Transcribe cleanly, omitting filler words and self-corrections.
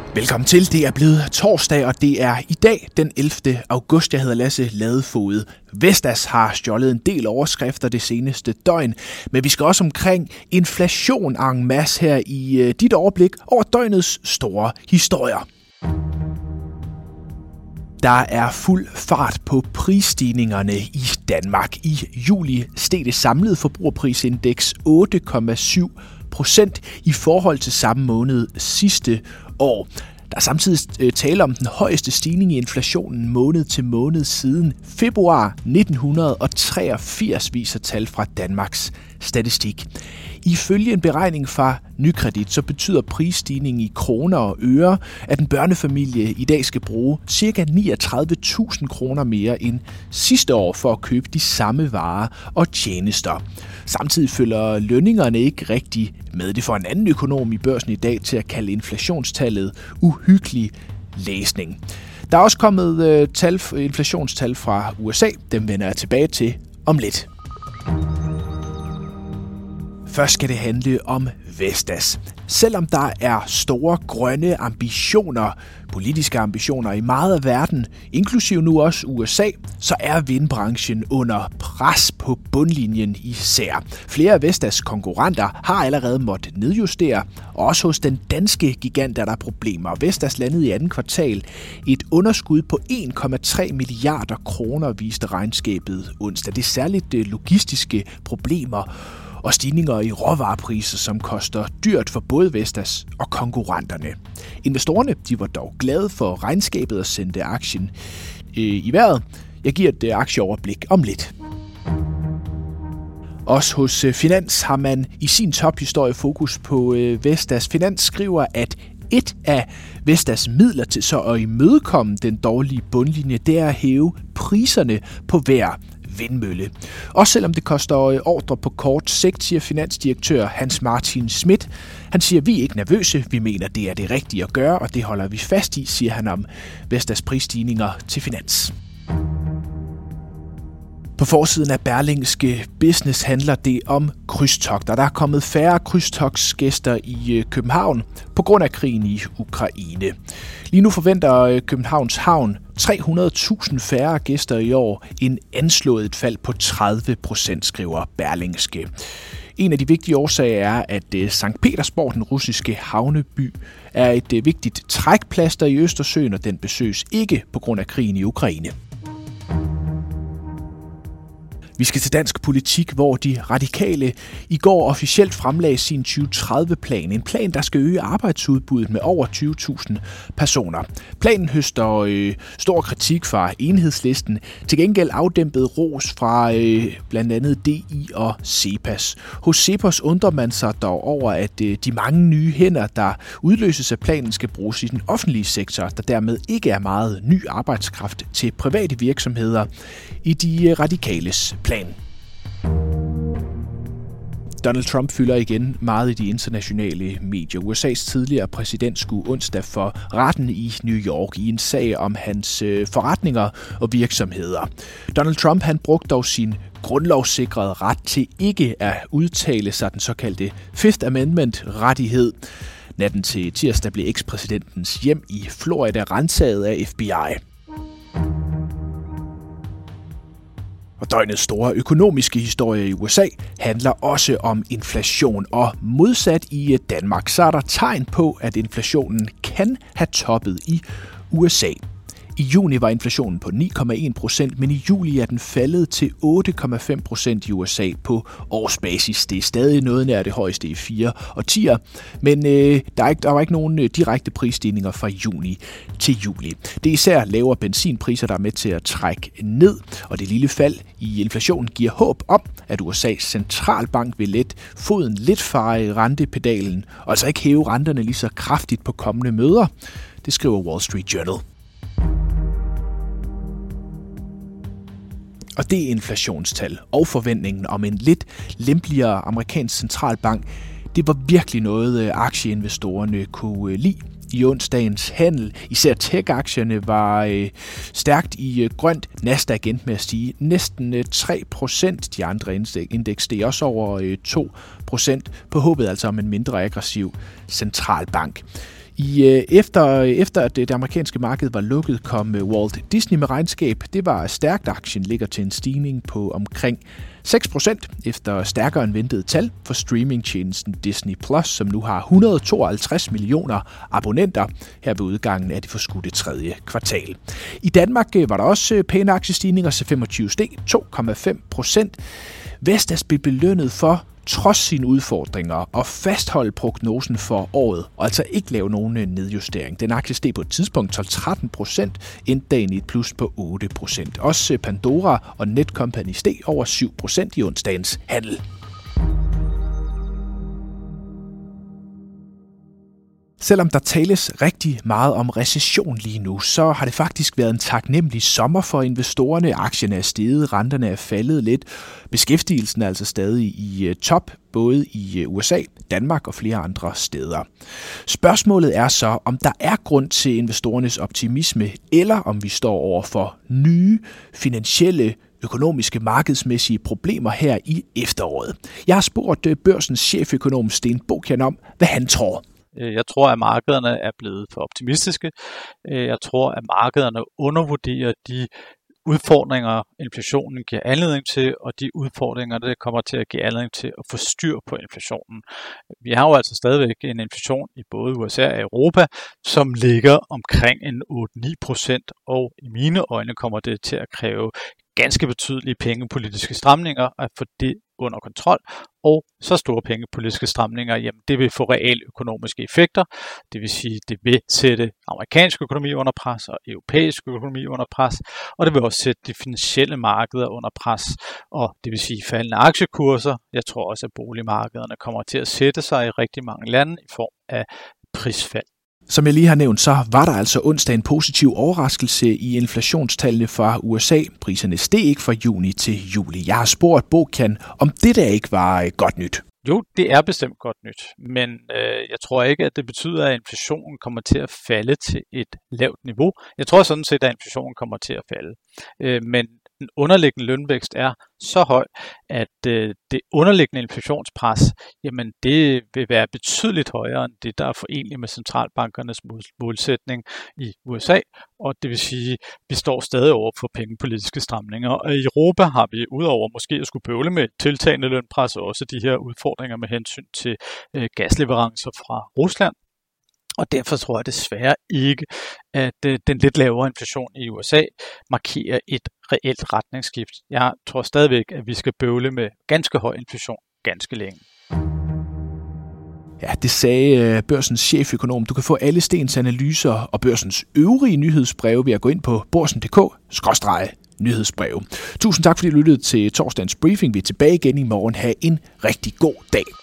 Velkommen til. Det er blevet torsdag, og det er i dag den 11. august. Jeg hedder Lasse Ladefoged. Vestas har stjålet en del overskrifter det seneste døgn, men vi skal også omkring inflation en masse her i dit overblik over døgnets store historier. Der er fuld fart på prisstigningerne i Danmark. I juli steg det samlede forbrugerprisindeks 8,7% i forhold til samme måned sidste år. Der er samtidig tale om den højeste stigning i inflationen måned til måned siden februar 1983, viser tal fra Danmarks Statistik. Ifølge en beregning fra Nykredit, så betyder prisstigningen i kroner og øre, at en børnefamilie i dag skal bruge ca. 39.000 kroner mere end sidste år for at købe de samme varer og tjenester. Samtidig følger lønningerne ikke rigtig med. Det får en anden økonom i Børsen i dag til at kalde inflationstallet uhyggelig læsning. Der er også kommet inflationstal fra USA. Dem vender jeg tilbage til om lidt. Først skal det handle om Vestas. Selvom der er store grønne ambitioner, politiske ambitioner i meget af verden, inklusive nu også USA, så er vindbranchen under pres på bundlinjen især. Flere af Vestas konkurrenter har allerede måttet nedjustere, og også hos den danske gigant er der problemer. Vestas landede i andet kvartal et underskud på 1,3 milliarder kroner, viste regnskabet onsdag. Det er særligt logistiske problemer og stigninger i råvarepriser, som koster dyrt for både Vestas og konkurrenterne. Investorerne de var dog glade for regnskabet og sendte aktien i vejret. Jeg giver et aktieoverblik om lidt. Også hos Finans har man i sin tophistorie fokus på Vestas. Finans skriver, at et af Vestas midler til så at imødekomme den dårlige bundlinje, det er at hæve priserne på hver vindmølle. Også selvom det koster ordre på kort sigt, siger finansdirektør Hans Martin Schmidt. Han siger, at vi er ikke nervøse, vi mener, det er det rigtige at gøre, og det holder vi fast i, siger han om Vestas prisstigninger til Finans. På forsiden af Berlingske Business handler det om krydstogter. Der er kommet færre krydstogtsgæster i København på grund af krigen i Ukraine. Lige nu forventer Københavns Havn 300.000 færre gæster i år, end anslået et fald på 30%, skriver Berlingske. En af de vigtige årsager er, at Sankt Petersborg, den russiske havneby, er et vigtigt trækplaster i Østersøen, og den besøges ikke på grund af krigen i Ukraine. Vi skal til dansk politik, hvor de radikale i går officielt fremlagde sin 2030-plan. En plan, der skal øge arbejdsudbuddet med over 20.000 personer. Planen høster stor kritik fra Enhedslisten. Til gengæld afdæmpet ros fra blandt andet DI og CEPAS. Hos CEPAS undrer man sig dog over, at de mange nye hænder, der udløses af planen, skal bruges i den offentlige sektor, der dermed ikke er meget ny arbejdskraft til private virksomheder i de radikales plan. Donald Trump fylder igen meget i de internationale medier. USA's tidligere præsident skulle onsdag for retten i New York i en sag om hans forretninger og virksomheder. Donald Trump han brugte dog sin grundlovssikrede ret til ikke at udtale sig, den såkaldte Fifth Amendment-rettighed. Natten til tirsdag blev ekspræsidentens hjem i Florida ransaget af FBI. Og døgnets store økonomiske historie i USA handler også om inflation, og modsat i Danmark, så er der tegn på, at inflationen kan have toppet i USA. I juni var inflationen på 9,1%, men i juli er den faldet til 8,5% i USA på årsbasis. Det er stadig noget nær det højeste i 4 årtier, men der var ikke nogen direkte prisstigninger fra juni til juli. Det er især lavere benzinpriser, der er med til at trække ned, og det lille fald i inflationen giver håb om, at USA's centralbank vil lette foden lidt fra rentepedalen, og altså ikke hæve renterne lige så kraftigt på kommende møder. Det skriver Wall Street Journal. Og det inflationstal og forventningen om en lidt lempeligere amerikansk centralbank, det var virkelig noget, aktieinvestorerne kunne lide. I onsdagens handel, især tech-aktierne, var stærkt i grønt. Nasdaq endte med at stige næsten 3%. De andre indeks steg også over 2% på håbet altså om en mindre aggressiv centralbank. Efter at det amerikanske marked var lukket, kom Walt Disney med regnskab. Det var stærkt. Aktien ligger til en stigning på omkring 6% efter stærkere end ventet tal for streamingtjenesten Disney+, som nu har 152 millioner abonnenter her ved udgangen af det forskudte 3. kvartal. I Danmark var der også pæne aktiestigninger, så 25 steg 2,5%. Vestas blev belønnet for trods sine udfordringer og fastholde prognosen for året, og altså ikke lave nogen nedjustering. Den aktie steg på et tidspunkt 12-13%, endte dagen i et plus på 8%. Også Pandora og Netcompany steg over 7% i onsdagens handel. Selvom der tales rigtig meget om recession lige nu, så har det faktisk været en taknemmelig sommer for investorerne. Aktierne er steget, renterne er faldet lidt. Beskæftigelsen er altså stadig i top, både i USA, Danmark og flere andre steder. Spørgsmålet er så, om der er grund til investorernes optimisme, eller om vi står over for nye finansielle økonomiske markedsmæssige problemer her i efteråret. Jeg har spurgt børsens cheføkonom Sten Bokian om, hvad han tror. Jeg tror, at markederne er blevet for optimistiske. Jeg tror, at markederne undervurderer de udfordringer, inflationen giver anledning til, og de udfordringer, det kommer til at give anledning til at få styr på inflationen. Vi har jo altså stadigvæk en inflation i både USA og Europa, som ligger omkring en 8-9%, og i mine øjne kommer det til at kræve ganske betydelige pengepolitiske stramninger at få det under kontrol, og så store pengepolitiske stramninger, jamen det vil få realøkonomiske effekter, det vil sige, det vil sætte amerikansk økonomi under pres og europæisk økonomi under pres, og det vil også sætte de finansielle markeder under pres, og det vil sige faldende aktiekurser. Jeg tror også, at boligmarkederne kommer til at sætte sig i rigtig mange lande i form af prisfald. Som jeg lige har nævnt, så var der altså onsdag en positiv overraskelse i inflationstallene fra USA. Priserne steg ikke fra juni til juli. Jeg har spurgt Bokian, om det der ikke var godt nyt. Jo, det er bestemt godt nyt, men jeg tror ikke, at det betyder, at inflationen kommer til at falde til et lavt niveau. Jeg tror sådan set, at inflationen kommer til at falde, men den underliggende lønvækst er så høj, at det underliggende inflationspres, jamen det vil være betydeligt højere end det, der er forenligt med centralbankernes målsætning i USA, og det vil sige, at vi står stadig over for pengepolitiske stramninger. Og i Europa har vi udover måske at skulle bøvle med tiltagende lønpres, også de her udfordringer med hensyn til gasleverancer fra Rusland. Og derfor tror jeg desværre ikke, at den lidt lavere inflation i USA markerer et reelt retningsskift. Jeg tror stadigvæk, at vi skal bøvle med ganske høj inflation ganske længe. Ja, det sagde børsens cheføkonom. Du kan få alle Stens analyser og børsens øvrige nyhedsbreve ved at gå ind på borsen.dk/nyhedsbreve. Tusind tak, fordi du lyttede til torsdagens briefing. Vi er tilbage igen i morgen. Ha' en rigtig god dag.